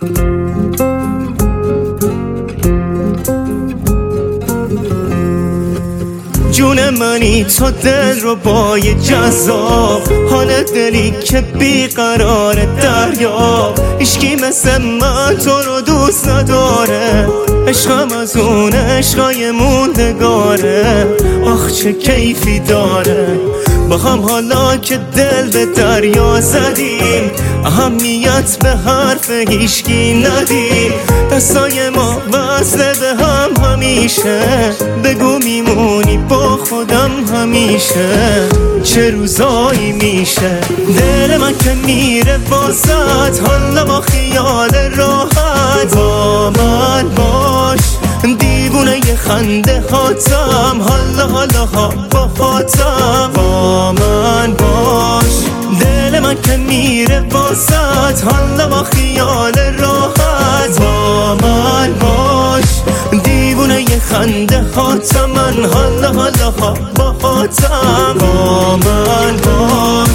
جون منی تو دل رو با یه جذاب، حال دلی که بیقرار دریاب. هیچکی مثل من تو رو دوست نداره، عشقم از اون عشقای موندگاره. آخ چه کیفی داره با هم حالا که دل به دریا زدیم، اهمیت به حرف هیچکی ندیم. دستای ما وصله به هم همیشه، بگو میمونی با خودم همیشه. چه روزایی میشه دل من که میره واسط، حالا با خیال راحت با من باش. دیوونه یه خنده هاتم، حالا ها با خاتم با من باش. دل من که میره واسط، حالا با خیال راحت با من باش. دیوونه یه خنده هاتم من، حالا ها با خاتم با من باش.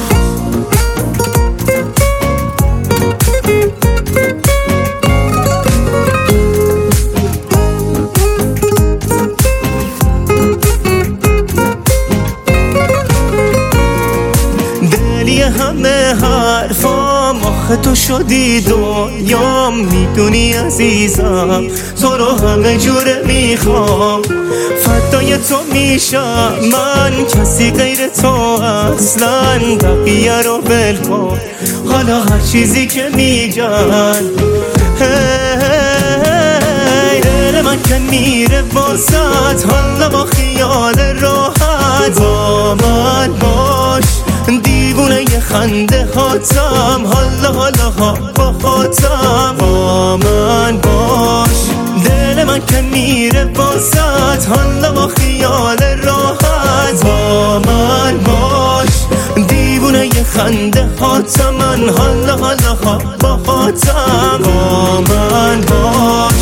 همه حرفام آخه تو شدی دنیام، میدونی عزیزم تو رو همه جوره میخوام. فدای تو میشم من، کسی غیر تو اصلا بقیه رو ول کن. حالا هر چیزی که میگن دل من که میره واسط، حالا با خیال راحت با من باش. دیوونه یه خنده هاتم، حالا ها با خاتم با من باش. دل من که میره واسط، حالا با خیال راحت با من باش. دیوونه یه خنده هاتم من، حالا ها با خاتم با من باش.